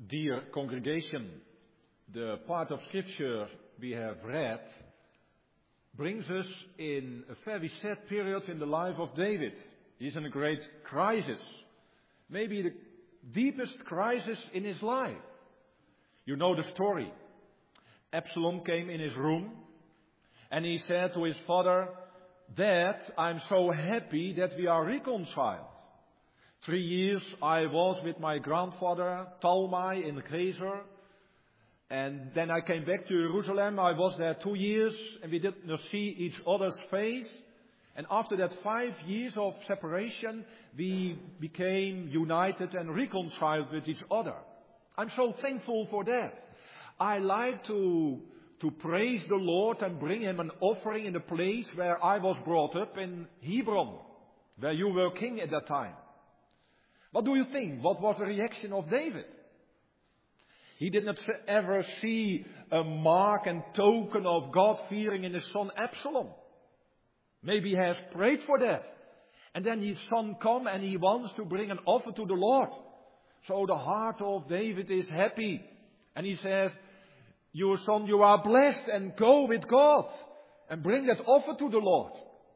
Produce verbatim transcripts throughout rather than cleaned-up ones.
Dear congregation, the part of Scripture we have read brings us in a very sad period in the life of David. He's in a great crisis, maybe the deepest crisis in his life. You know the story. Absalom came in his room and he said to his father, "Dad, I'm so happy that we are reconciled. Three years I was with my grandfather, Talmai, in Gezer. And then I came back to Jerusalem. I was there two years and we did not see each other's face. And after that five years of separation, we became united and reconciled with each other. I'm so thankful for that. I like to, to praise the Lord and bring Him an offering in the place where I was brought up in Hebron, where you were king at that time." What do you think? What was the reaction of David? He did not ever see a mark and token of God-fearing in his son Absalom. Maybe he has prayed for that. And then his son comes and he wants to bring an offer to the Lord. So the heart of David is happy. And he says, "Your son, you are blessed, and go with God and bring that offer to the Lord."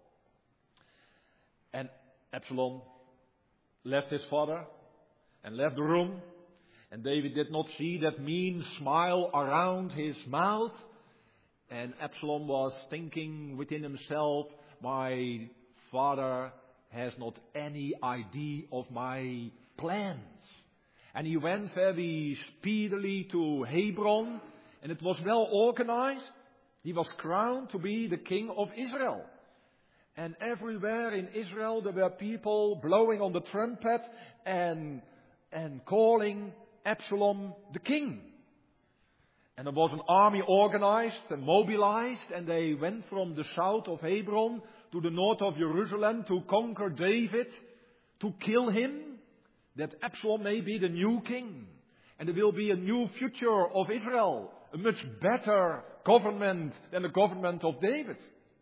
And Absalom left his father and left the room. And David did not see that mean smile around his mouth. And Absalom was thinking within himself, "My father has not any idea of my plans." And he went very speedily to Hebron. And it was well organized. He was crowned to be the king of Israel. And everywhere in Israel there were people blowing on the trumpet and, and calling Absalom the king. And there was an army organized and mobilized, and they went from the south of Hebron to the north of Jerusalem to conquer David, to kill him, that Absalom may be the new king. And there will be a new future of Israel, a much better government than the government of David.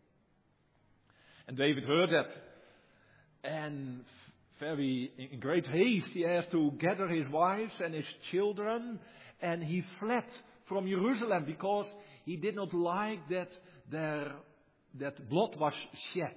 And David heard that. And very in great haste he has to gather his wives and his children. And he fled from Jerusalem because he did not like that there, that blood was shed.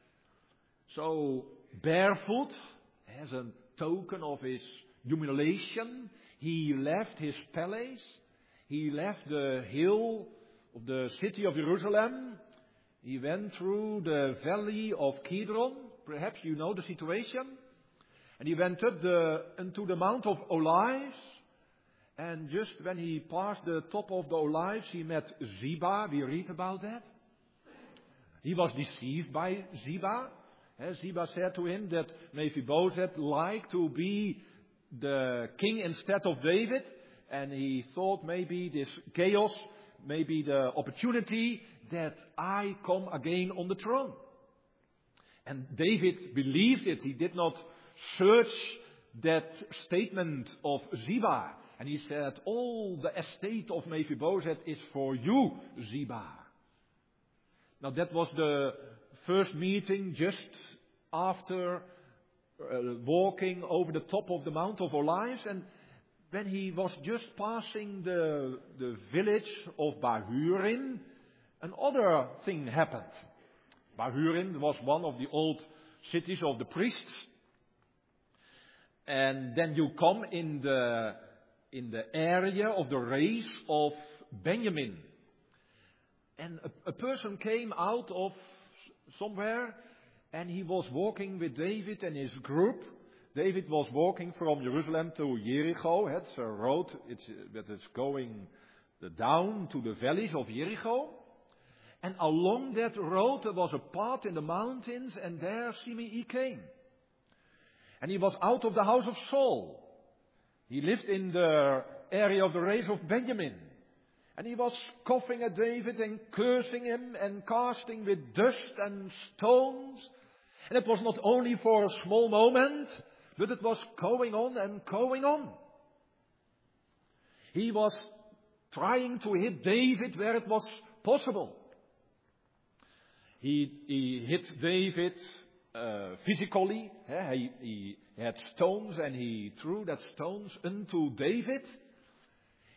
So barefoot, as a token of his humiliation, he left his palace. He left the hill of the city of Jerusalem. He went through the valley of Kidron. Perhaps you know the situation. And he went up the, into the Mount of Olives. And just when he passed the top of the Olives, he met Ziba. We read about that. He was deceived by Ziba. Eh, Ziba said to him that Mephibosheth liked to be the king instead of David. And he thought maybe this chaos, maybe the opportunity that I come again on the throne. And David believed it. He did not search that statement of Ziba. And he said, "All the estate of Mephibosheth is for you, Ziba." Now that was the first meeting just after uh, walking over the top of the Mount of Olives. And when he was just passing the, the village of Bahurim, another thing happened. Bahurim was one of the old cities of the priests. And then you come in the, in the area of the race of Benjamin. And a, a person came out of somewhere and he was walking with David and his group. David was walking from Jerusalem to Jericho. It's a road it's, that is going down to the valleys of Jericho. And along that road there was a path in the mountains, and there Shimei came. And he was out of the house of Saul. He lived in the area of the race of Benjamin. And he was scoffing at David and cursing him and casting with dust and stones. And it was not only for a small moment, but it was going on and going on. He was trying to hit David where it was possible. He, he hit David uh, physically. Eh? He, he had stones and he threw that stones into David.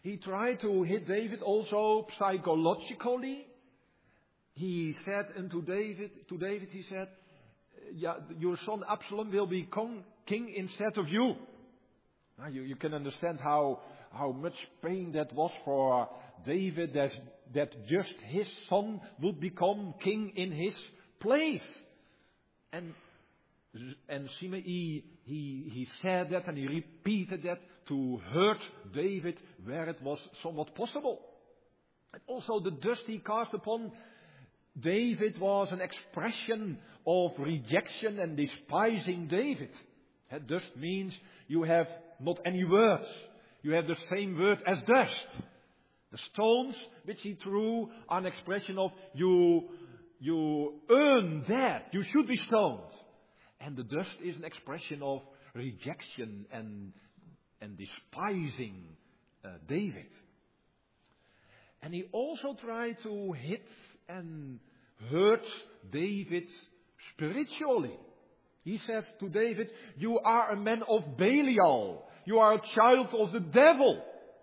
He tried to hit David also psychologically. He said unto David, to David, he said, yeah, your son Absalom will be king instead of you. Now you, you can understand how, how much pain that was for David, that, that just his son would become king in his place. And, and Shimei, he, he said that and he repeated that to hurt David where it was somewhat possible. And also the dust he cast upon David was an expression of rejection and despising David. That dust means you have not any words. You have the same word as dust. The stones which he threw are an expression of you, you earn that. You should be stoned. And the dust is an expression of rejection and, and despising uh, David. And he also tried to hit and hurt David spiritually. He says to David, you are a man of Belial. You are a child of the devil.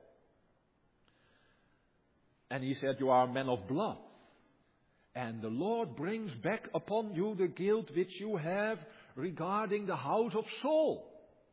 And he said, you are a man of blood. And the Lord brings back upon you the guilt which you have regarding the house of Saul.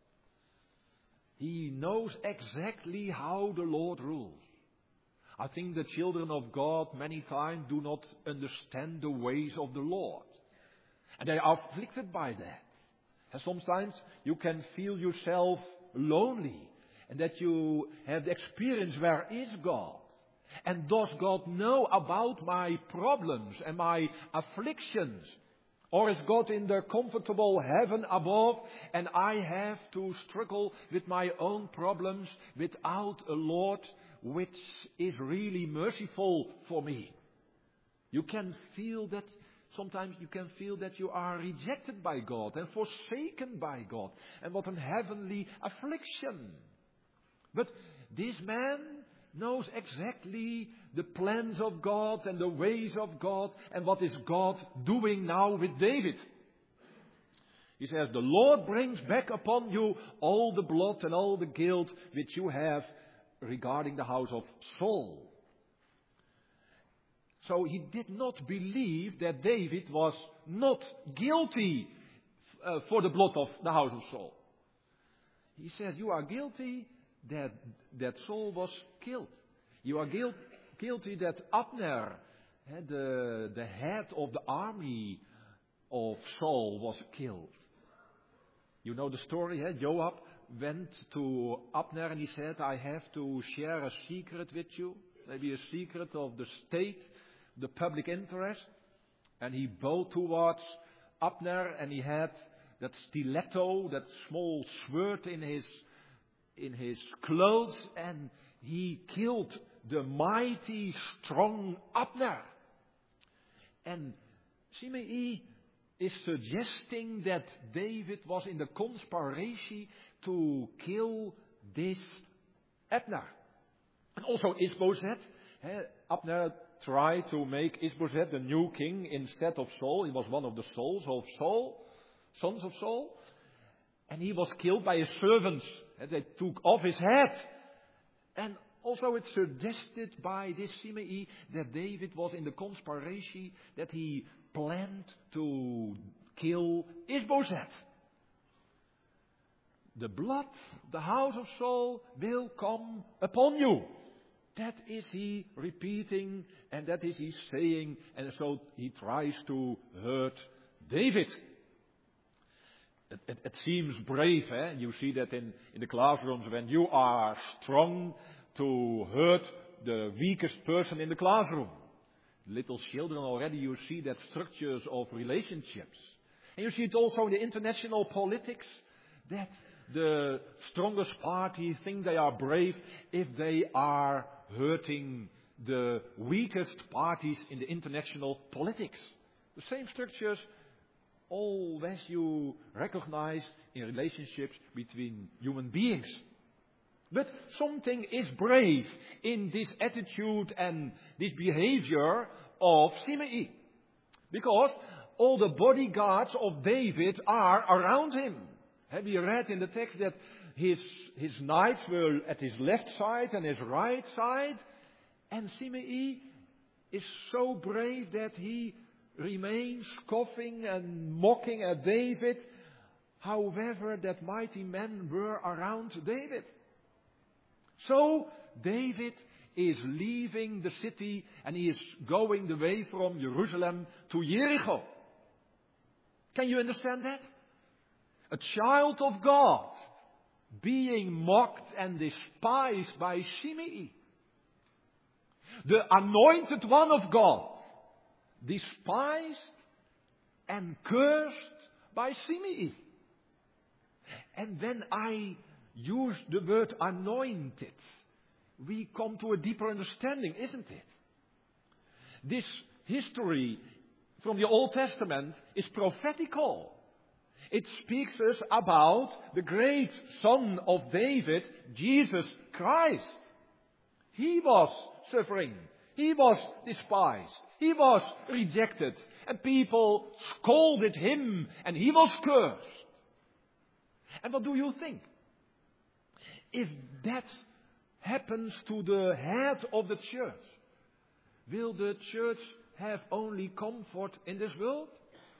He knows exactly how the Lord rules. I think the children of God many times do not understand the ways of the Lord. And they are afflicted by that. And sometimes you can feel yourself lonely. And that you have the experience, where is God? And does God know about my problems and my afflictions? Or is God in the comfortable heaven above and I have to struggle with my own problems without a Lord which is really merciful for me? You can feel that, sometimes you can feel that you are rejected by God and forsaken by God. And what a heavenly affliction. But this man knows exactly the plans of God and the ways of God and what is God doing now with David. He says, the Lord brings back upon you all the blood and all the guilt which you have regarding the house of Saul. So he did not believe that David was not guilty uh, for the blood of the house of Saul. He says, you are guilty that, that Saul was killed. You are guilt, guilty that Abner, uh, the, the head of the army of Saul, was killed. You know the story, eh? Joab went to Abner and he said, I have to share a secret with you. Maybe a secret of the state, the public interest. And he bowed towards Abner and he had that stiletto, that small sword in his, in his clothes. And he killed the mighty, strong Abner. And Shimei is suggesting that David was in the conspiracy to kill this Abner. And also Ishbosheth. Eh, Abner tried to make Ishbosheth the new king instead of Saul. He was one of the sons of Saul, sons of Saul. And he was killed by his servants. Eh, they took off his head. And also it's suggested by this Shimei that David was in the conspiracy, that he planned to kill Ishbosheth. The blood, the house of Saul will come upon you. That is he repeating and that is he saying, and so he tries to hurt David. It, it, it seems brave, eh? You see that in, in the classrooms when you are strong to hurt the weakest person in the classroom. Little children already, you see that structures of relationships. And you see it also in the international politics, that the strongest party think they are brave if they are hurting the weakest parties in the international politics. The same structures always you recognize in relationships between human beings. But something is brave in this attitude and this behavior of Shimei. Because all the bodyguards of David are around him. Have you read in the text that his, his knights were at his left side and his right side. And Shimei is so brave that he remains scoffing and mocking at David, however that mighty men were around David. So David is leaving the city and he is going the way from Jerusalem to Jericho. Can you understand that? A child of God being mocked and despised by Shimei. The anointed one of God, despised and cursed by Shimei. And when I use the word anointed, we come to a deeper understanding, isn't it? This history from the Old Testament is prophetical. It speaks us about the great Son of David, Jesus Christ. He was suffering. He was despised. He was rejected. And people scolded him and he was cursed. And what do you think? If that happens to the head of the church, will the church have only comfort in this world?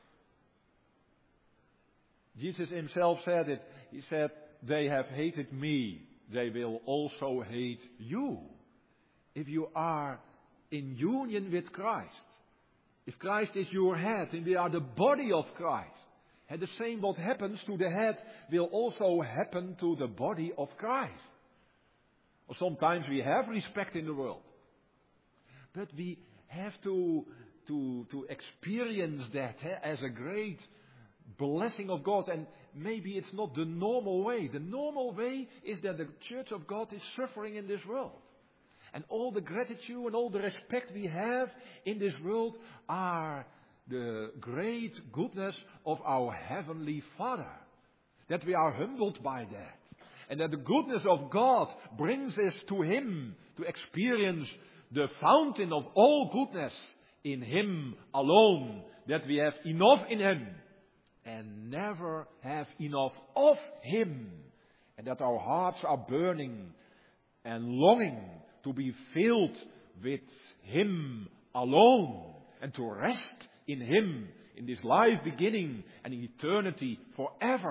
Jesus himself said it. He said, they have hated me. They will also hate you. If you are in union with Christ. If Christ is your head and we are the body of Christ. And the same what happens to the head will also happen to the body of Christ. Or sometimes we have respect in the world. But we have to, to, to experience that eh, as a great blessing of God. And maybe it's not the normal way. The normal way is that the church of God is suffering in this world. And all the gratitude and all the respect we have in this world are the great goodness of our Heavenly Father. That we are humbled by that. And that the goodness of God brings us to Him to experience the fountain of all goodness in Him alone. That we have enough in Him and never have enough of Him. And that our hearts are burning and longing to be filled with Him alone and to rest in Him in this life beginning and in eternity forever.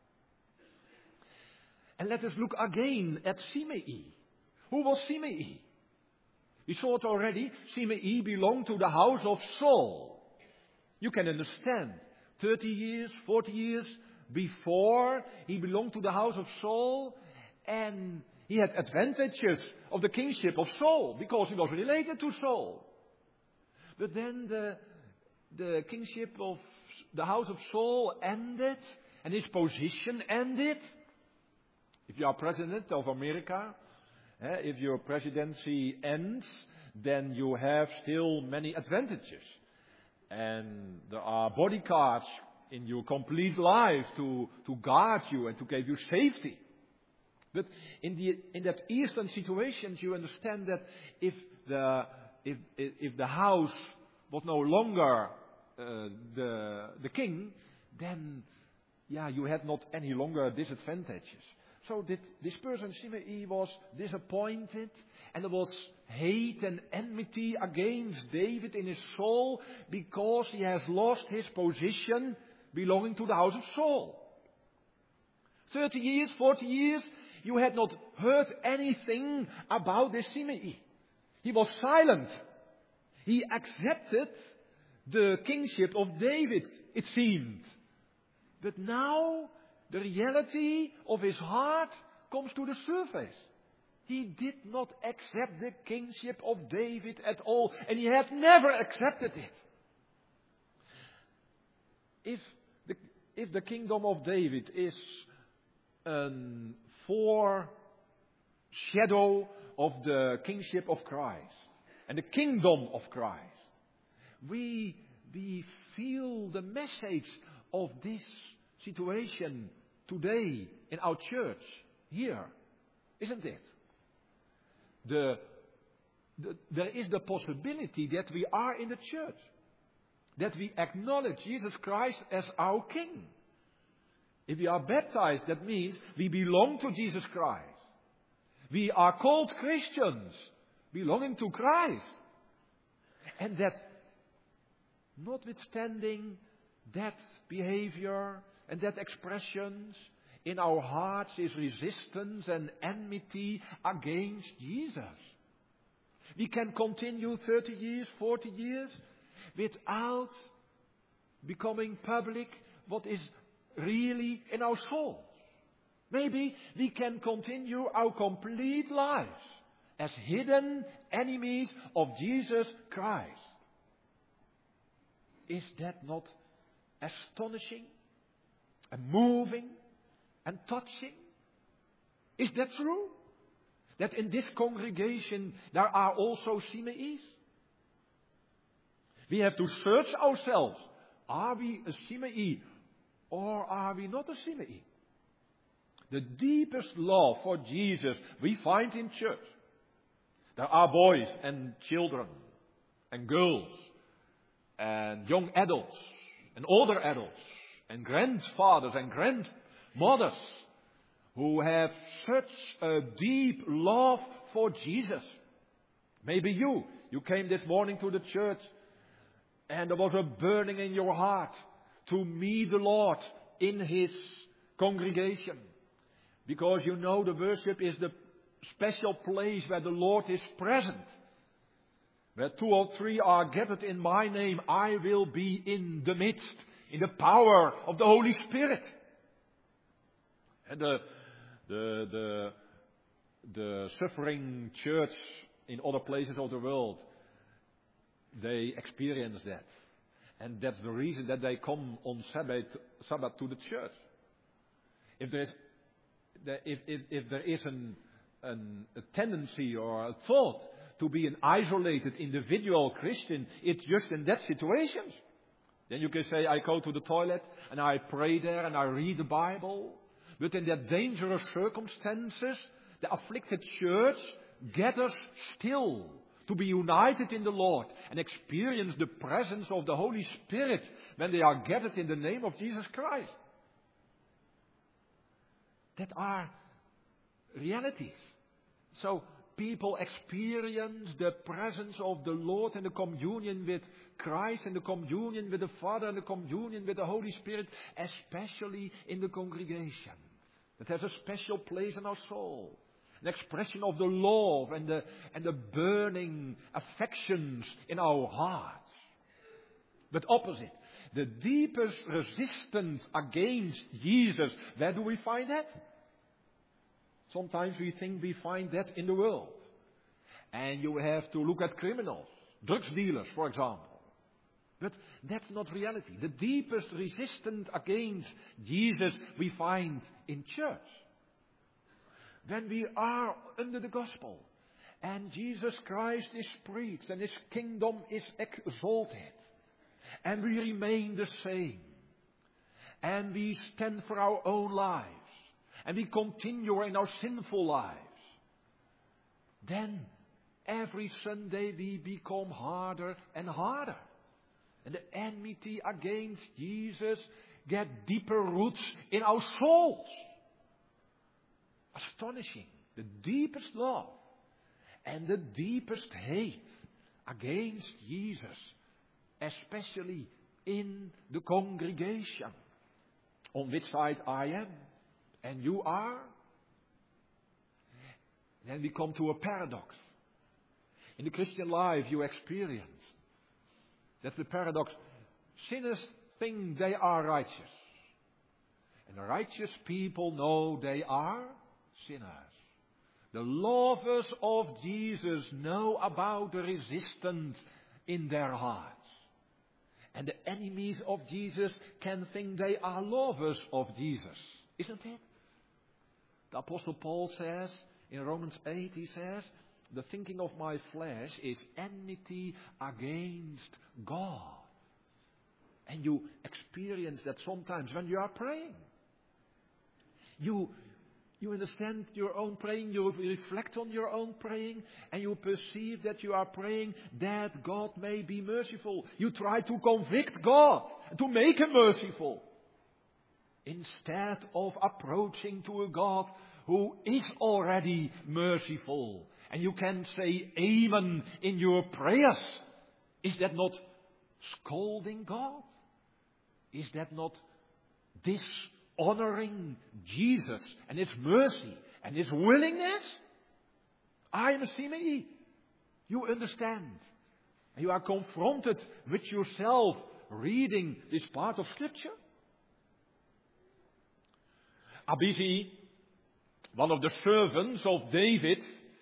And let us look again at Shimei. Who was Shimei? We saw it already. Shimei belonged to the house of Saul. You can understand. thirty years, forty years before he belonged to the house of Saul. And he had advantages of the kingship of Saul because he was related to Saul. But then the, the kingship of the house of Saul ended and his position ended. If you are president of America, eh, if your presidency ends, then you have still many advantages. And there are bodyguards in your complete life to, to guard you and to give you safety. But in the in that Eastern situations, you understand that if the if if the house was no longer uh, the the king, then yeah, you had not any longer disadvantages. So this, this person Shimei was disappointed, and there was hate and enmity against David in his soul because he has lost his position belonging to the house of Saul. Thirty years, forty years. You had not heard anything about this Shimei. He was silent. He accepted the kingship of David, it seemed. But now the reality of his heart comes to the surface. He did not accept the kingship of David at all, and he had never accepted it. If the, if the kingdom of David is a foreshadow of the kingship of Christ and the kingdom of Christ, we, we feel the message of this situation today in our church here, isn't it? The, the, there is the possibility that we are in the church, that we acknowledge Jesus Christ as our King. If we are baptized, that means we belong to Jesus Christ. We are called Christians, belonging to Christ. And that, notwithstanding that behavior and that expressions, in our hearts is resistance and enmity against Jesus. We can continue thirty years, forty years, without becoming public what is really in our souls. Maybe we can continue our complete lives as hidden enemies of Jesus Christ. Is that not astonishing and moving and touching? Is that true? That in this congregation there are also Simeis? We have to search ourselves. Are we a Simei or are we not a Simei? The deepest love for Jesus we find in church. There are boys and children and girls and young adults and older adults and grandfathers and grandmothers who have such a deep love for Jesus. Maybe you, you came this morning to the church and there was a burning in your heart to meet the Lord in His congregation. Because you know the worship is the special place where the Lord is present. Where two or three are gathered in my name, I will be in the midst, in the power of the Holy Spirit. And the, the, the, the suffering church in other places of the world, they experience that. And that's the reason that they come on Sabbath, Sabbath to the church. If there is, if, if, if there is an, an, a tendency or a thought to be an isolated individual Christian, it's just in that situations. Then you can say, I go to the toilet and I pray there and I read the Bible. But in that dangerous circumstances, the afflicted church gathers still to be united in the Lord and experience the presence of the Holy Spirit when they are gathered in the name of Jesus Christ. That are realities. So people experience the presence of the Lord and the communion with Christ and the communion with the Father and the communion with the Holy Spirit, especially in the congregation. That has a special place in our soul. An expression of the love and the, and the burning affections in our hearts. But opposite, the deepest resistance against Jesus, where do we find that? Sometimes we think we find that in the world. And you have to look at criminals, drugs dealers, for example. But that's not reality. The deepest resistance against Jesus we find in church. When we are under the gospel and Jesus Christ is preached and His kingdom is exalted and we remain the same and we stand for our own lives and we continue in our sinful lives, then every Sunday we become harder and harder. And the enmity against Jesus get deeper roots in our souls. Astonishing. The deepest love and the deepest hate against Jesus, especially in the congregation. On which side I am and you are. Then we come to a paradox. In the Christian life you experience that's the paradox. Sinners think they are righteous. And the righteous people know they are sinners. The lovers of Jesus know about the resistance in their hearts. And the enemies of Jesus can think they are lovers of Jesus. Isn't it? The Apostle Paul says, in Romans eight, he says, the thinking of my flesh is enmity against God. And you experience that sometimes when you are praying. You, you understand your own praying, you reflect on your own praying, and you perceive that you are praying that God may be merciful. You try to convict God, to make Him merciful. instead of approaching to a God who is already merciful. And you can say amen in your prayers. Is that not scolding God? Is that not dishonoring Jesus and His mercy and His willingness? I am Simei. You understand. And you are confronted with yourself reading this part of Scripture. Abisi, one of the servants of David,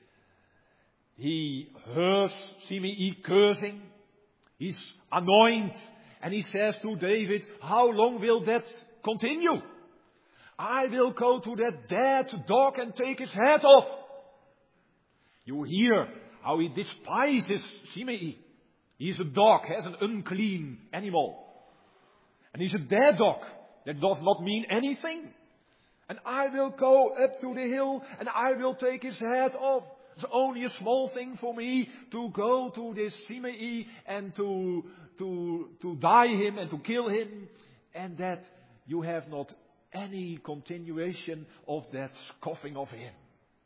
he hears Simei cursing. He's annoyed. And he says to David, how long will that continue? I will go to that dead dog and take his head off. You hear how he despises Simei. He's a dog, has an unclean animal. And he's a dead dog. That does not mean anything. And I will go up to the hill and I will take his head off. It's only a small thing for me to go to this Simei and to, to, to die him and to kill him. And that you have not any continuation of that scoffing of him.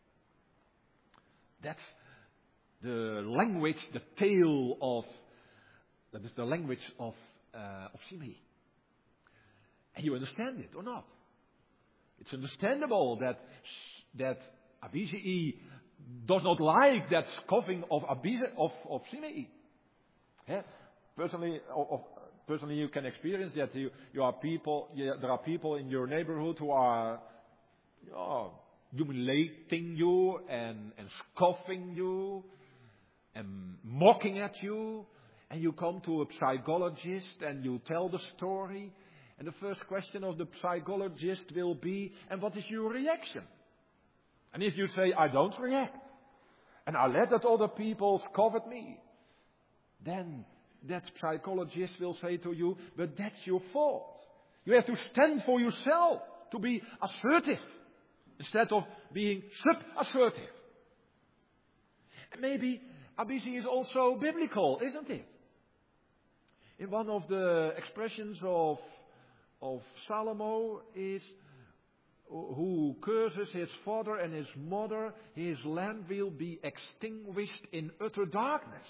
That's the language, the tale of, that is the language of, uh, of Simei. And you understand it or not? It's understandable that, that Abishai does not like that scoffing of Abishai, of, of Simei. Yeah? Personally, of, of, personally, you can experience that you, you are people, you, there are people in your neighborhood who are, oh, humiliating you and, and scoffing you and mocking at you. And you come to a psychologist and you tell the story. And the first question of the psychologist will be, and what is your reaction? And if you say, I don't react, and I let that other people scoff at me, then that psychologist will say to you, but that's your fault. You have to stand for yourself, to be assertive, instead of being sub-assertive. And maybe Abishai is also biblical, isn't it? In one of the expressions of of Solomon is, who curses his father and his mother, his lamp will be extinguished in utter darkness.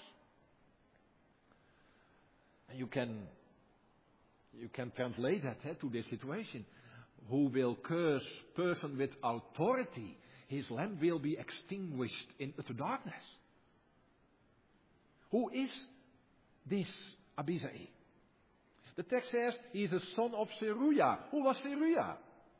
And you can, you can translate that eh, to this situation. Who will curse person with authority, his lamp will be extinguished in utter darkness. Who is this Abishai? The text says he is the son of Zeruiah. Who was Zeruiah?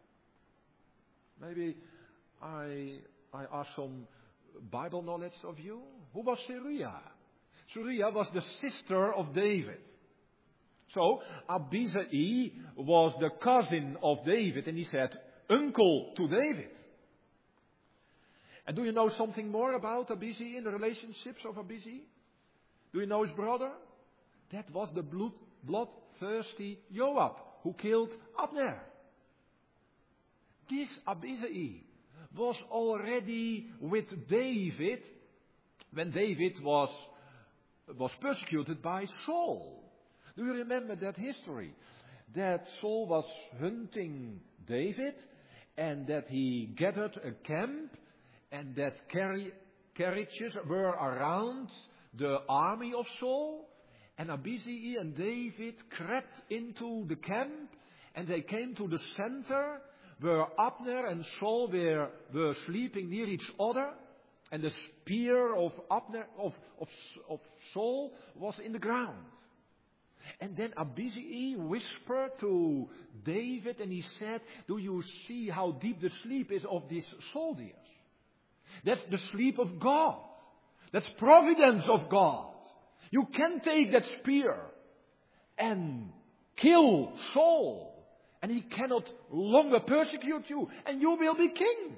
Maybe I, I ask some Bible knowledge of you. Who was Zeruiah? Zeruiah was the sister of David. So Abishai was the cousin of David, and he said uncle to David. And do you know something more about Abishai in the relationships of Abishai? Do you know his brother? That was the blood, bloodthirsty Joab who killed Abner. This Abishai was already with David when David was, was persecuted by Saul. Do you remember that history? That Saul was hunting David and that he gathered a camp and that carri- carriages were around the army of Saul. And Abishai and David crept into the camp and they came to the center where Abner and Saul were, were sleeping near each other. And the spear of Abner, of, of, of Saul was in the ground. And then Abishai whispered to David and he said, do you see how deep the sleep is of these soldiers? That's the sleep of God. That's providence of God. You can take that spear and kill Saul, and he cannot longer persecute you, and you will be king.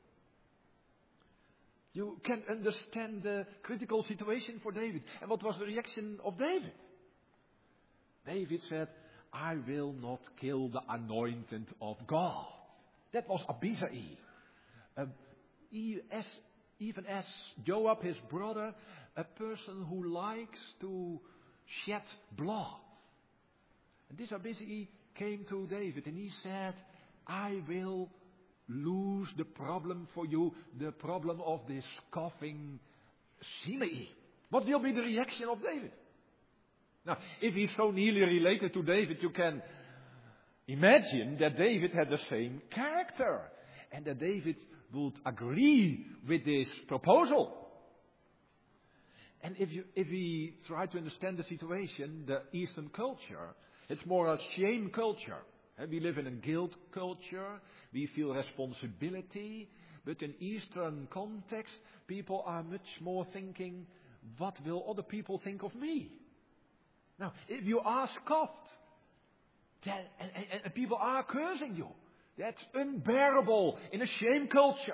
You can understand the critical situation for David. And what was the reaction of David? David said, I will not kill the anointed of God. That was Abishai. Uh, even as Joab, his brother, a person who likes to shed blood. And this Abishai came to David and he said, I will lose the problem for you, the problem of this scoffing Shimei. What will be the reaction of David? Now, if he's so nearly related to David, you can imagine that David had the same character and that David would agree with this proposal. And if you, if we try to understand the situation, the Eastern culture, it's more a shame culture. We live in a guilt culture. We feel responsibility. But in Eastern context, people are much more thinking, what will other people think of me? Now, if you are scoffed, then, and, and, and people are cursing you, that's unbearable in a shame culture.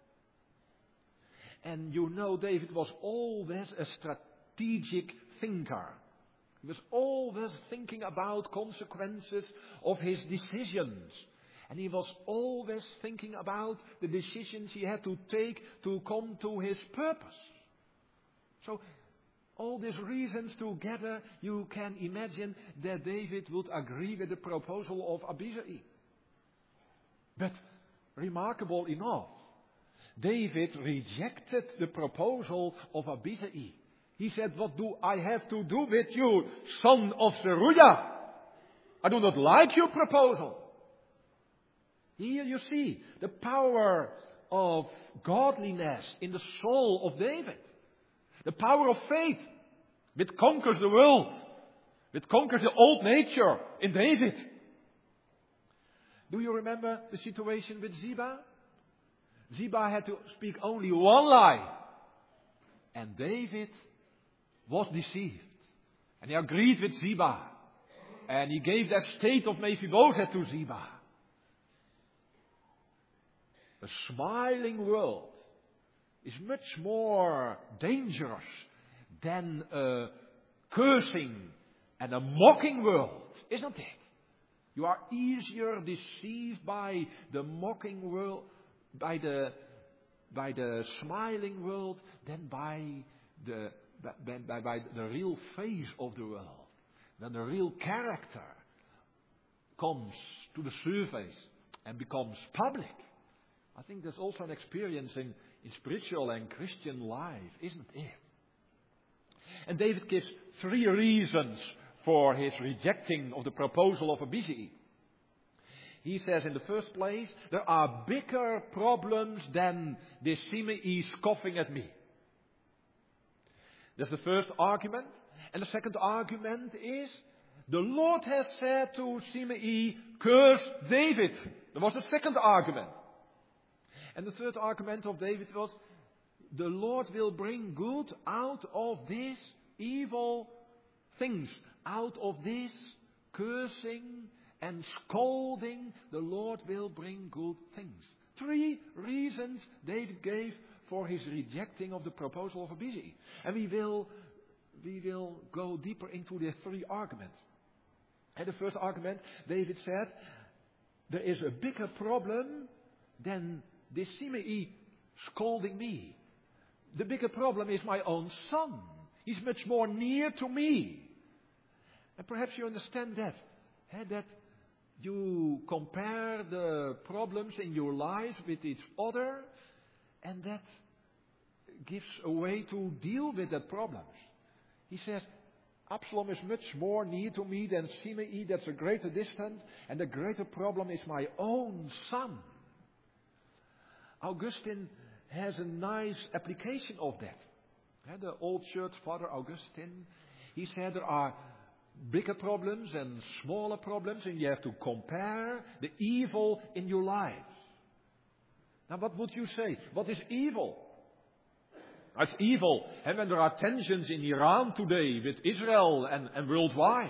And you know, David was always a strategic thinker. He was always thinking about consequences of his decisions. And he was always thinking about the decisions he had to take to come to his purpose. So, all these reasons together, you can imagine that David would agree with the proposal of Abishai. But, remarkable enough, David rejected the proposal of Abishai. He said, what do I have to do with you, son of Zeruiah? I do not like your proposal. Here you see the power of godliness in the soul of David. The power of faith, which conquers the world, which conquers the old nature in David. Do you remember the situation with Ziba? Ziba had to speak only one lie. And David was deceived. And he agreed with Ziba. And he gave the estate of Mephibosheth to Ziba. A smiling world is much more dangerous than a cursing and a mocking world, isn't it? You are easier deceived by the mocking world, by the by the smiling world, than by the by, by, by the real face of the world. When the real character comes to the surface and becomes public. I think there's also an experience in, in spiritual and Christian life, isn't it? And David gives three reasons for his rejecting of the proposal of Abishai. He says in the first place, there are bigger problems than this Shimei scoffing at me. That's the first argument. And the second argument is, the Lord has said to Shimei, curse David. That was the second argument. And the third argument of David was, the Lord will bring good out of these evil things, out of this cursing and scolding. The Lord will bring good things. Three reasons David gave for his rejecting of the proposal of Abishai. And we will, we will go deeper into the three arguments. And the first argument, David said, there is a bigger problem than this Shimei scolding me. The bigger problem is my own son. He's much more near to me. And perhaps you understand that. Eh, that you compare the problems in your life with each other, and that gives a way to deal with that problems. He says, Absalom is much more near to me than Shimei. That's a greater distance, and the greater problem is my own son. Augustine has a nice application of that. And the old church father Augustine, he said there are bigger problems and smaller problems, and you have to compare the evil in your life. Now, what would you say? What is evil? It's evil, and when there are tensions in Iran today with Israel and, and worldwide,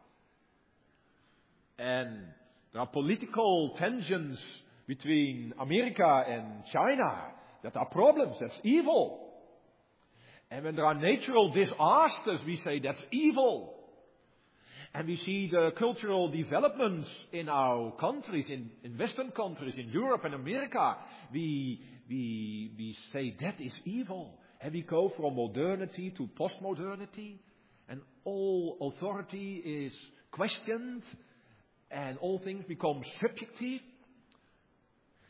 and there are political tensions between America and China, that are problems, that's evil. And when there are natural disasters, we say that's evil. And we see the cultural developments in our countries, in, in Western countries, in Europe and America, we, we, we say that is evil. And we go from modernity to postmodernity, and all authority is questioned, and all things become subjective.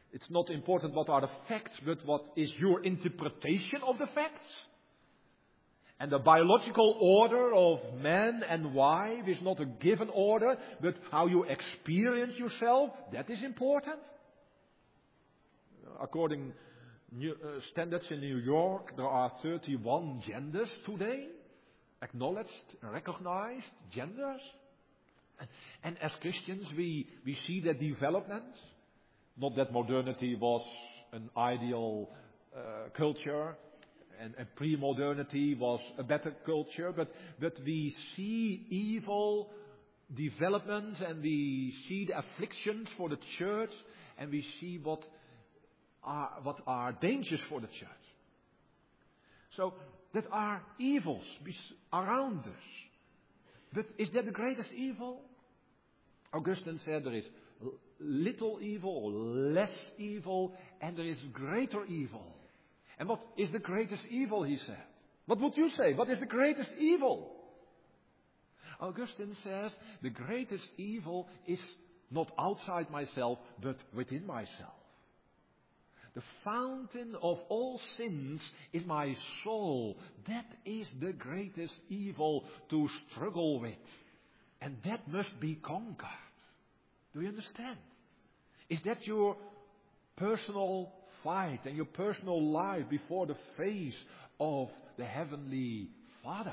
It's not important what are the facts, but what is your interpretation of the facts. And the biological order of man and wife is not a given order, but how you experience yourself, that is important. According to uh, standards in New York, there are thirty-one genders today, acknowledged, recognized genders. And, and as Christians, we, we see that development. Not that modernity was an ideal uh, culture. And, and pre-modernity was a better culture, but, but we see evil developments and we see the afflictions for the church and we see what are, what are dangers for the church. So that are evils around us. But is that the greatest evil? Augustine said there is little evil or less evil and there is greater evil. And what is the greatest evil, he said? What would you say? What is the greatest evil? Augustine says the greatest evil is not outside myself, but within myself. The fountain of all sins is my soul. That is the greatest evil to struggle with. And that must be conquered. Do you understand? Is that your personal fight and your personal life before the face of the Heavenly Father?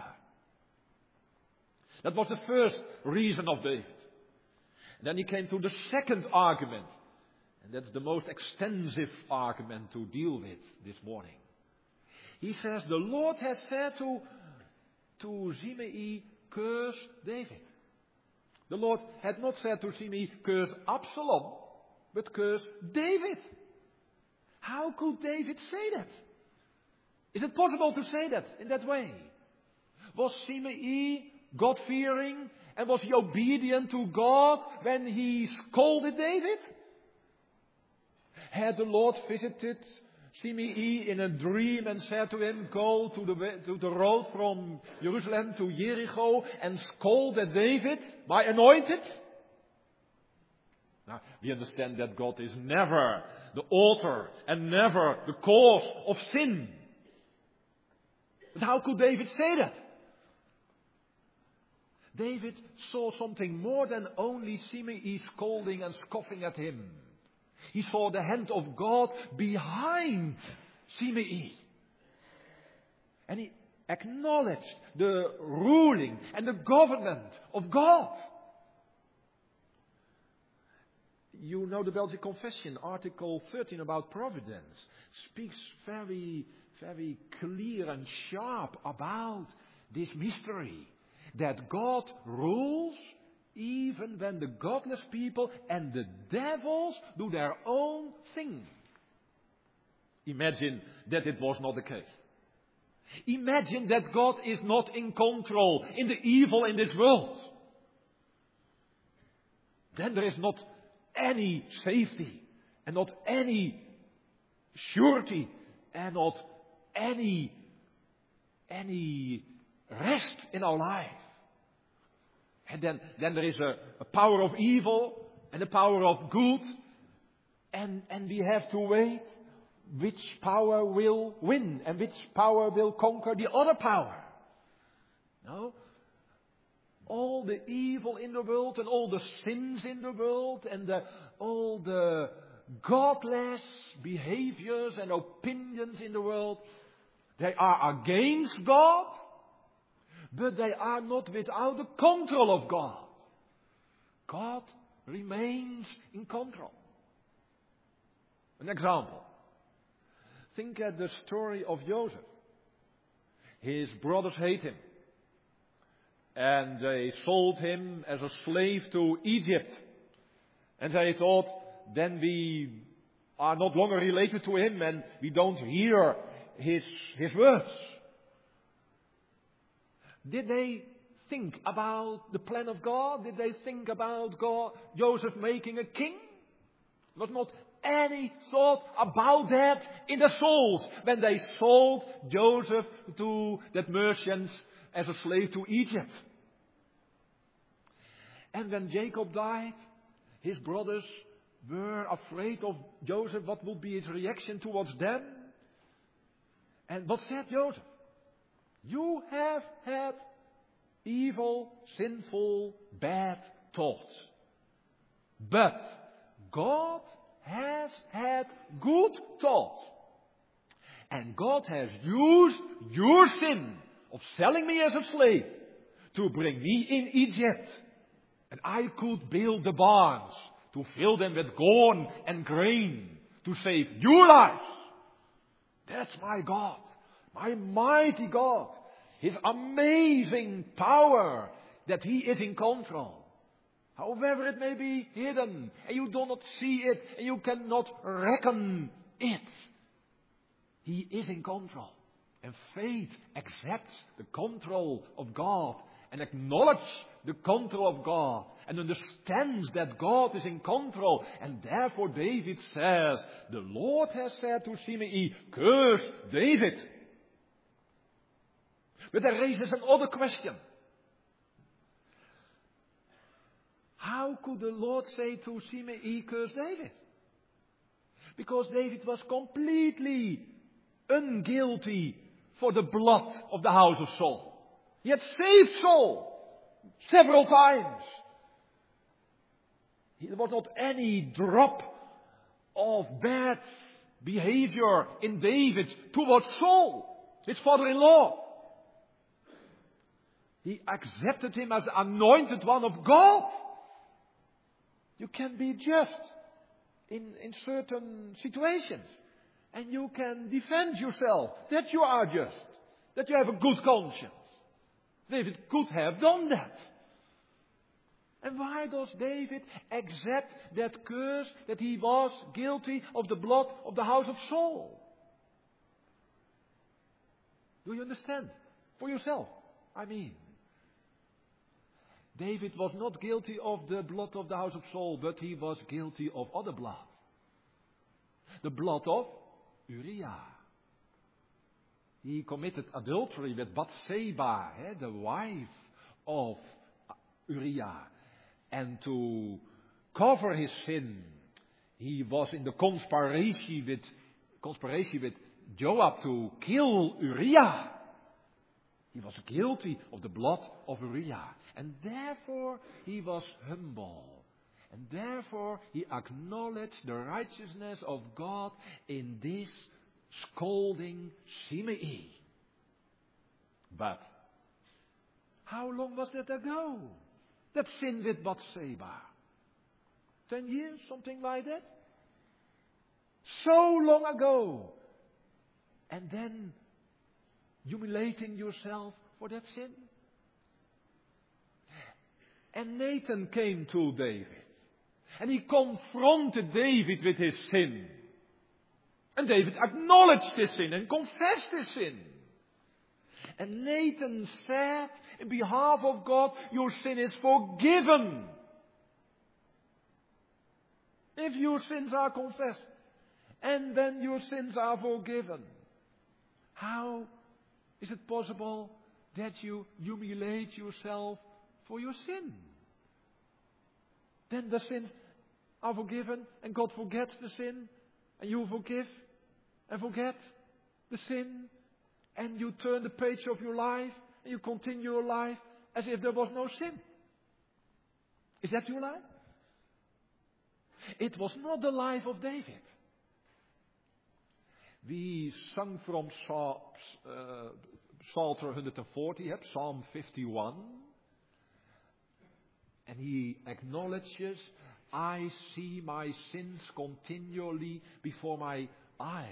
That was the first reason of David. And then he came to the second argument. And that's the most extensive argument to deal with this morning. He says, the Lord has said to, to Shimei, curse David. The Lord had not said to Shimei, curse Absalom, but curse David. How could David say that? Is it possible to say that in that way? Was Shimei God-fearing and was he obedient to God when he scolded David? Had the Lord visited Shimei in a dream and said to him, go to the, to the road from Jerusalem to Jericho and scold at David, my anointed? Now, we understand that God is never the author and never the cause of sin. But how could David say that? David saw something more than only Shimei scolding and scoffing at him. He saw the hand of God behind Shimei. And he acknowledged the ruling and the government of God. You know the Belgian Confession, Article thirteen about providence, speaks very, very clear and sharp about this mystery. That God rules even when the godless people and the devils do their own thing. Imagine that it was not the case. Imagine that God is not in control in the evil in this world. Then there is not any safety and not any surety and not any, any rest in our life. And then, then there is a, a power of evil and a power of good. And, and we have to wait which power will win and which power will conquer the other power. No. All the evil in the world and all the sins in the world and the, all the godless behaviors and opinions in the world, they are against God. But they are not without the control of God. God remains in control. An example. Think at the story of Joseph. His brothers hate him. And they sold him as a slave to Egypt. And they thought, then we are not longer related to him and we don't hear his, his words. Did they think about the plan of God? Did they think about God, Joseph making a king? There was not any thought about that in their souls when they sold Joseph to that merchants as a slave to Egypt. And when Jacob died, his brothers were afraid of Joseph, what would be his reaction towards them. And what said Joseph? You have had evil, sinful, bad thoughts. But God has had good thoughts. And God has used your sin of selling me as a slave to bring me in Egypt. And I could build the barns to fill them with corn and grain to save your lives. That's my God, my mighty God. His amazing power that He is in control. However it may be hidden and you do not see it and you cannot reckon it. He is in control. And faith accepts the control of God and acknowledges the control of God and understands that God is in control. And therefore David says, the Lord has said to Shimei, curse David. But that raises another question. How could the Lord say to Shimei, curse David? Because David was completely unguilty for the blood of the house of Saul. He had saved Saul several times. There was not any drop of bad behavior in David towards Saul, his father-in-law. He accepted him as the anointed one of God. You can be just in, in certain situations. And you can defend yourself that you are just. That you have a good conscience. David could have done that. And why does David accept that curse that he was guilty of the blood of the house of Saul? Do you understand? For yourself, I mean. David was not guilty of the blood of the house of Saul, but he was guilty of other blood. The blood of Uriah. He committed adultery with Bathsheba, eh, the wife of Uriah. And to cover his sin, he was in the conspiracy with, conspiracy with Joab to kill Uriah. He was guilty of the blood of Uriah. And therefore he was humble. And therefore he acknowledged the righteousness of God in this scolding Shimei. But how long was that ago? That sin with Bathsheba. Ten years, something like that? So long ago. And then humiliating yourself for that sin. And Nathan came to David. And he confronted David with his sin. And David acknowledged his sin and confessed his sin. And Nathan said, in behalf of God, your sin is forgiven. If your sins are confessed. And then your sins are forgiven. How is it possible that you humiliate yourself for your sin? Then the sins are forgiven and God forgets the sin. And you forgive and forget the sin. And you turn the page of your life and you continue your life as if there was no sin. Is that your life? It was not the life of David. We sung from Psalm, uh, Psalter one forty, Psalm fifty-one. And he acknowledges, I see my sins continually before my eyes.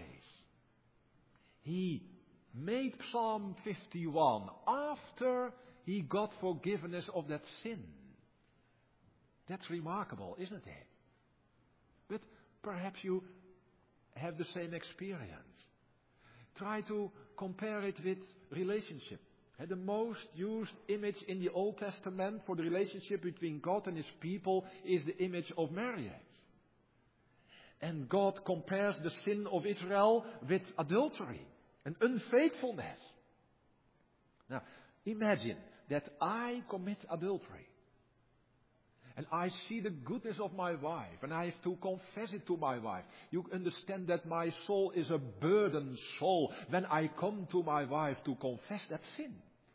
He made Psalm fifty-one after he got forgiveness of that sin. That's remarkable, isn't it? But perhaps you have the same experience. Try to compare it with relationship. And the most used image in the Old Testament for the relationship between God and His people is the image of marriage. And God compares the sin of Israel with adultery and unfaithfulness. Now, imagine that I commit adultery. And I see the goodness of my wife, and I have to confess it to my wife. You understand that my soul is a burdened soul when I come to my wife to confess that sin.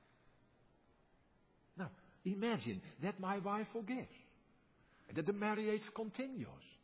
Now, imagine that my wife forgives, and that the marriage continues.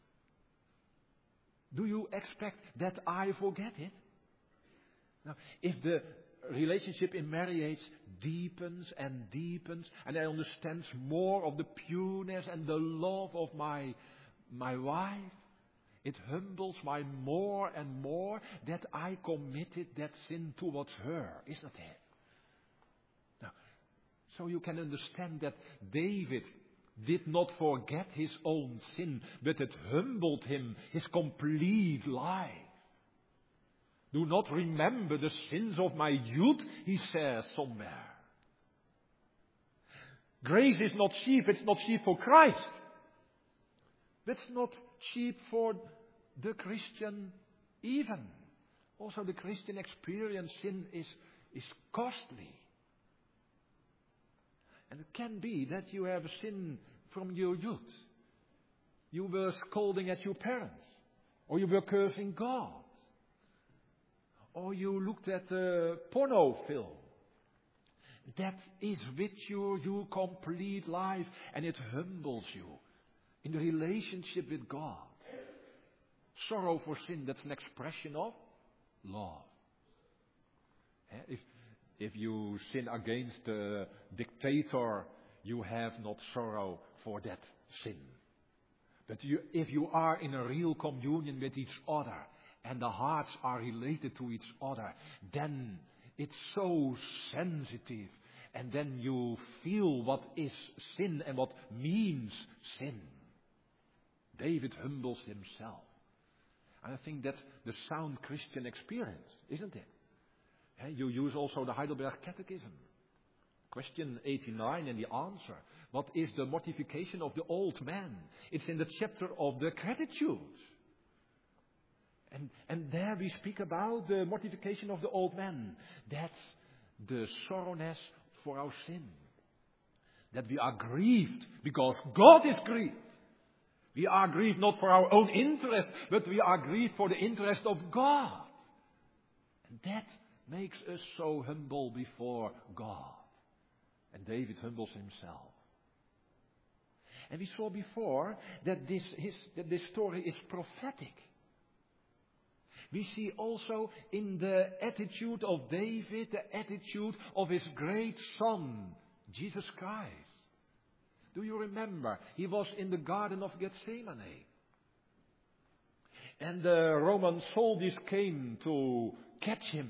Do you expect that I forget it? Now, if the relationship in marriage deepens and deepens, and I understand more of the pureness and the love of my, my wife, it humbles me more and more that I committed that sin towards her, isn't it? Now, so you can understand that David did not forget his own sin, but it humbled him, his complete life. Do not remember the sins of my youth, he says somewhere. Grace is not cheap. It's not cheap for Christ. It's not cheap for the Christian even. Also the Christian experience, sin is, is costly. And it can be that you have a sin from your youth. You were scolding at your parents. Or you were cursing God. Or you looked at a porno film. That is with you, your complete life, and it humbles you in the relationship with God. Sorrow for sin, that's an expression of love. If, if you sin against a dictator, you have not sorrow for that sin. But you, if you are in a real communion with each other, and the hearts are related to each other, then it's so sensitive. And then you feel what is sin and what means sin. David humbles himself. And I think that's the sound Christian experience, isn't it? You use also the Heidelberg Catechism. Question eighty-nine and the answer. What is the mortification of the old man? It's in the chapter of the gratitude. And, and there we speak about the mortification of the old man. That's the sorrowness for our sin. That we are grieved because God is grieved. We are grieved not for our own interest, but we are grieved for the interest of God. And that makes us so humble before God. And David humbles himself. And we saw before that this, his, that this story is prophetic. We see also in the attitude of David, the attitude of his great son, Jesus Christ. Do you remember? He was in the Garden of Gethsemane. And the Roman soldiers came to catch him.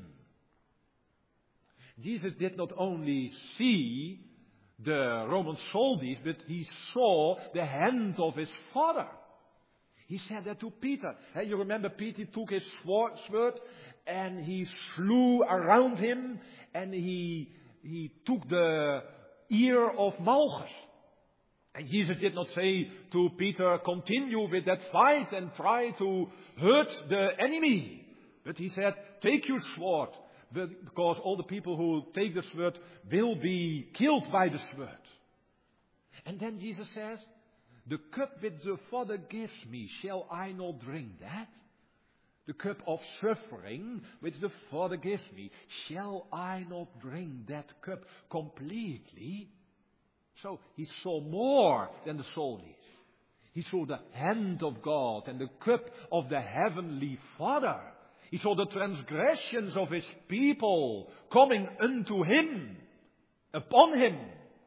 Jesus did not only see the Roman soldiers, but he saw the hand of his Father. He said that to Peter. Hey, you remember Peter took his sword and he slew around him and he, he took the ear of Malchus. And Jesus did not say to Peter, continue with that fight and try to hurt the enemy. But he said, take your sword, because all the people who take the sword will be killed by the sword. And then Jesus says, the cup which the Father gives me, shall I not drink that? The cup of suffering which the Father gives me, shall I not drink that cup completely? So he saw more than the soldiers. He saw the hand of God and the cup of the heavenly Father. He saw the transgressions of his people coming unto him, upon him.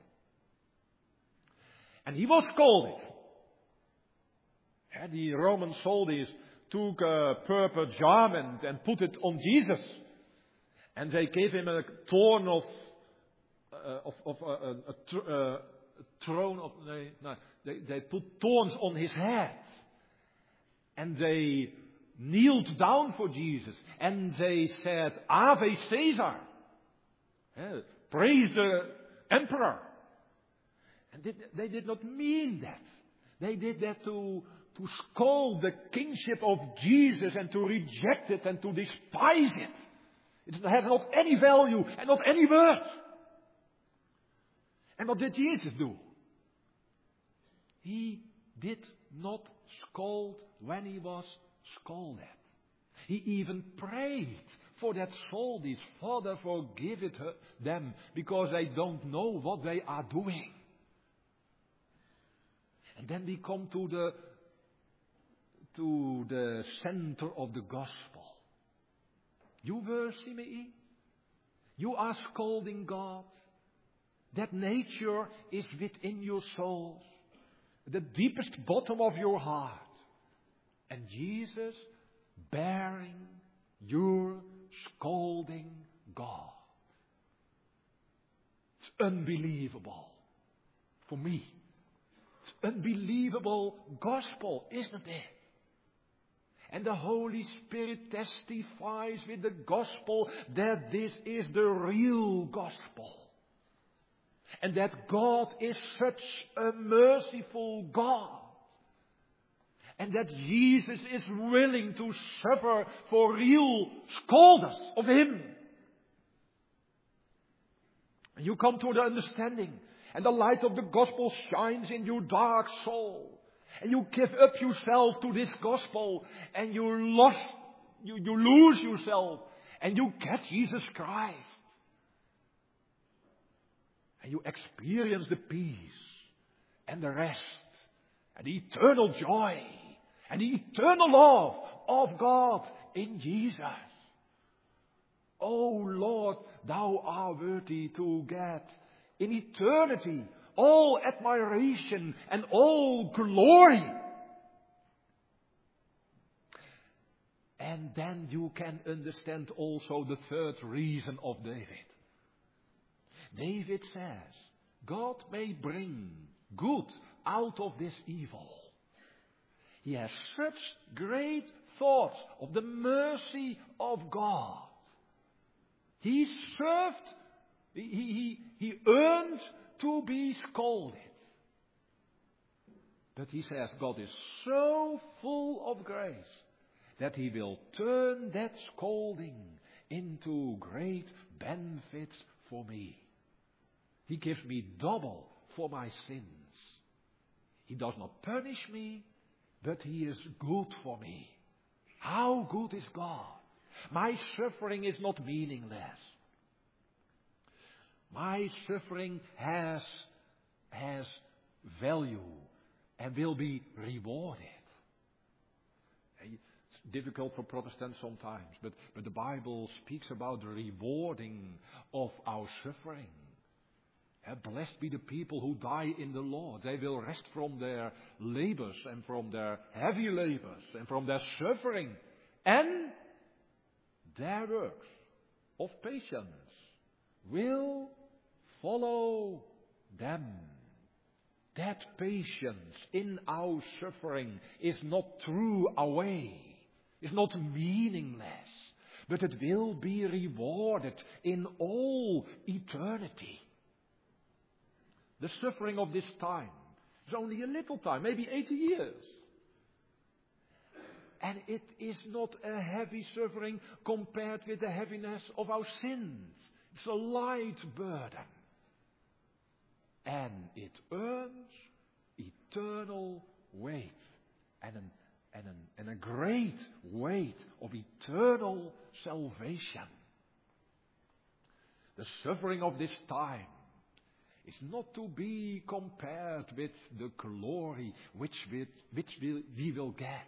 And he was scolded. And the Roman soldiers took a purple garment and put it on Jesus. And they gave him a thorn of, uh, of, of uh, a, a, tr- uh, a throne of, no, no, they, they put thorns on his head. And they kneeled down for Jesus. And they said, Ave Caesar. Yeah, praise the emperor. And they, they did not mean that. They did that to, to scold the kingship of Jesus and to reject it and to despise it. It has not any value and not any worth. And what did Jesus do? He did not scold when he was scolded. He even prayed for that soul, this Father, forgive it her, them, because they don't know what they are doing. And then we come to the to the center of the gospel. You were Simei. You are scolding God. That nature is within your soul, the deepest bottom of your heart. And Jesus bearing your scolding God. It's unbelievable for me. It's unbelievable gospel, isn't it? And the Holy Spirit testifies with the gospel that this is the real gospel. And that God is such a merciful God. And that Jesus is willing to suffer for real scolders of Him. And you come to the understanding. And the light of the gospel shines in your dark soul. And you give up yourself to this gospel. And you lost, you, you lose yourself. And you get Jesus Christ. And you experience the peace. And the rest. And the eternal joy. And the eternal love of God in Jesus. Oh Lord, Thou art worthy to get in eternity all admiration and all glory. And then you can understand also the third reason of David. David says, God may bring good out of this evil. He has such great thoughts of the mercy of God. He served, he, he, he earned to be scolded. But he says God is so full of grace that He will turn that scolding into great benefits for me. He gives me double for my sins. He does not punish me, but He is good for me. How good is God? My suffering is not meaningless. My suffering has, has value and will be rewarded. It's difficult for Protestants sometimes, but, but the Bible speaks about the rewarding of our suffering. Blessed be the people who die in the Lord. They will rest from their labors and from their heavy labors and from their suffering. And their works of patience will follow them. That patience in our suffering is not thrown away, is not meaningless, but it will be rewarded in all eternity. The suffering of this time is only a little time, maybe eighty years. And it is not a heavy suffering compared with the heaviness of our sins. It's a light burden. And it earns eternal weight. And, an, and, an, and a great weight of eternal salvation. The suffering of this time is not to be compared with the glory which we, which we, we will get.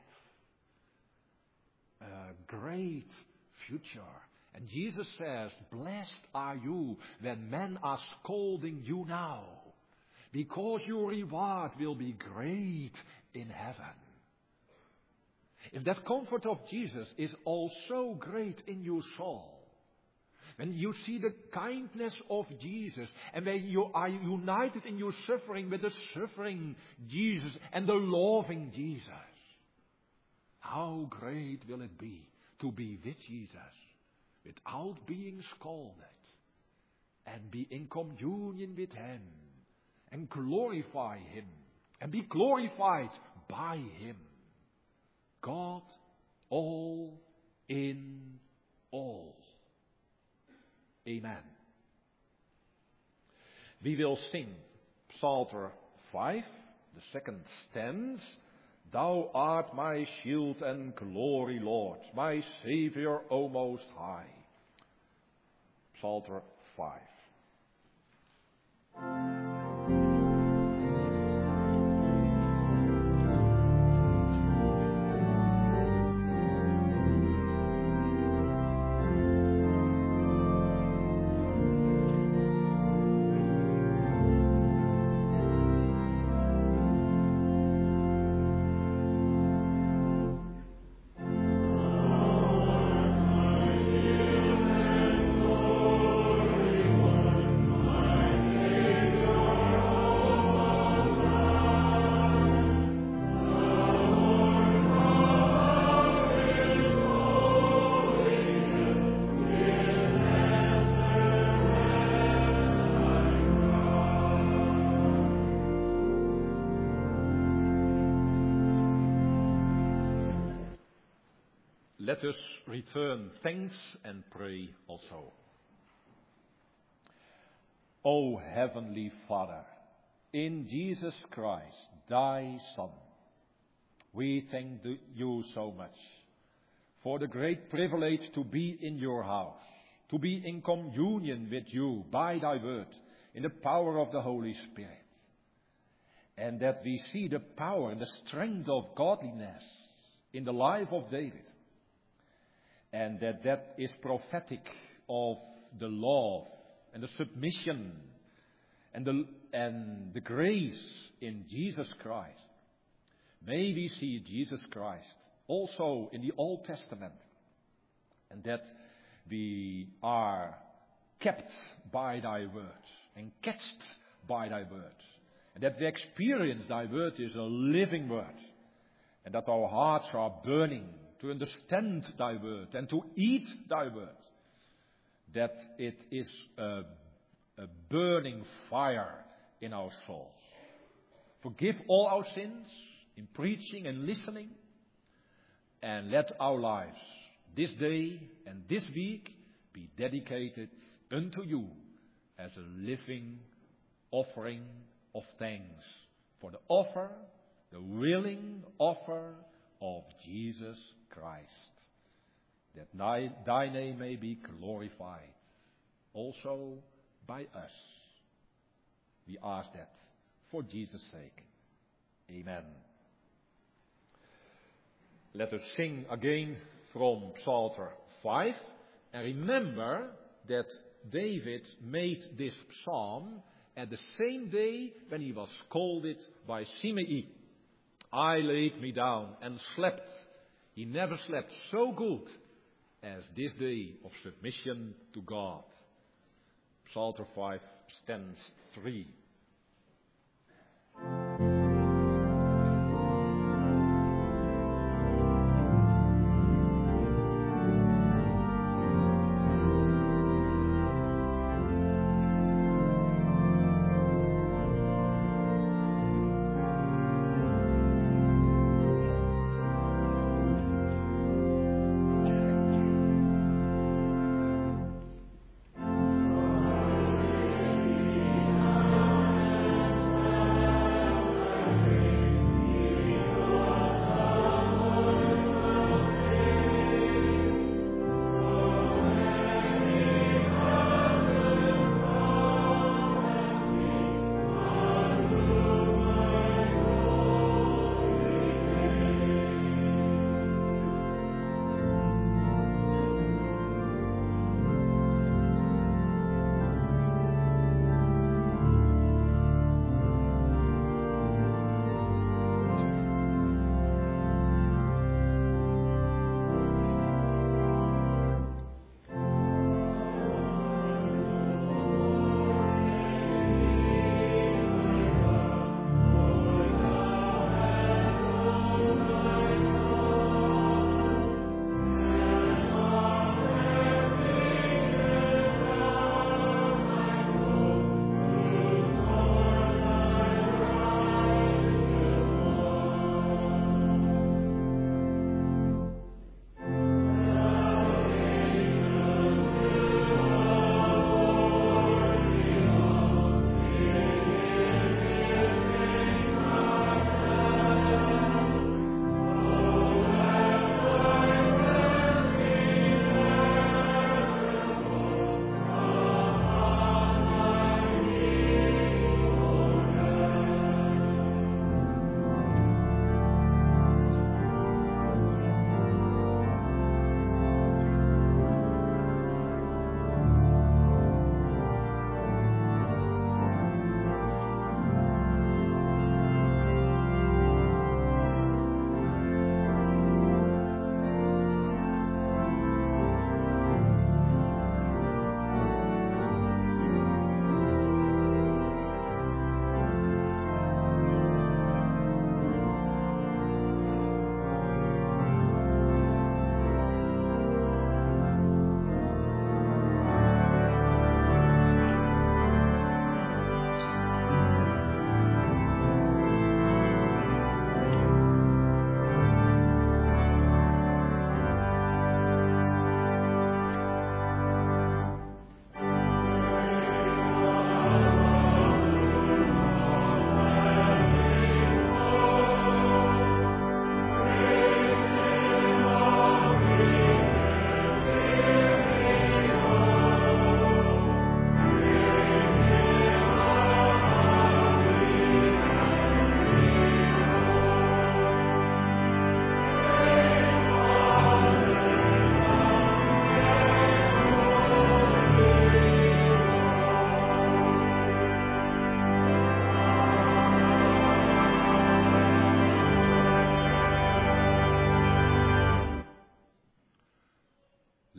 A great future. And Jesus says, blessed are you when men are scolding you now, because your reward will be great in heaven. If that comfort of Jesus is also great in your soul, when you see the kindness of Jesus, and when you are united in your suffering with the suffering Jesus and the loving Jesus, how great will it be to be with Jesus without being scolded and be in communion with Him and glorify Him and be glorified by Him. God all in all. Amen. We will sing Psalter five, The second stanza, Thou art my shield and glory, Lord, my Saviour, O Most High. Psalter five. Let us return thanks and pray also. O Heavenly Father, in Jesus Christ, Thy Son, we thank You so much for the great privilege to be in Your house, to be in communion with You by Thy word, in the power of the Holy Spirit, and that we see the power and the strength of godliness in the life of David. And that that is prophetic of the love and the submission and the, and the grace in Jesus Christ. May we see Jesus Christ also in the Old Testament. And that we are kept by Thy word and catched by Thy word. And that we experience Thy word is a living word. And that our hearts are burning to understand Thy word and to eat Thy word, that it is a, a burning fire in our souls. Forgive all our sins in preaching and listening, and let our lives this day and this week be dedicated unto You as a living offering of thanks for the offer, the willing offer of Jesus Christ, that thy, thy name may be glorified also by us. We ask that for Jesus' sake. Amen. Let us sing again from Psalter five, and remember that David made this psalm at the same day when he was scolded by Shimei. I laid me down and slept. He never slept so good as this day of submission to God. Psalter five, stanza three.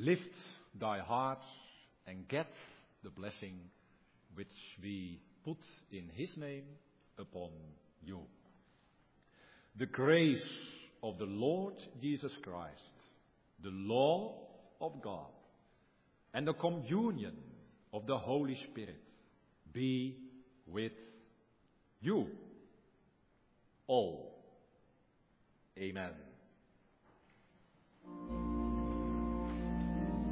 lift thy hearts and get the blessing which we put in his name upon you. The grace of the Lord Jesus Christ, the love of God, and the communion of the Holy Spirit be with you all. Amen.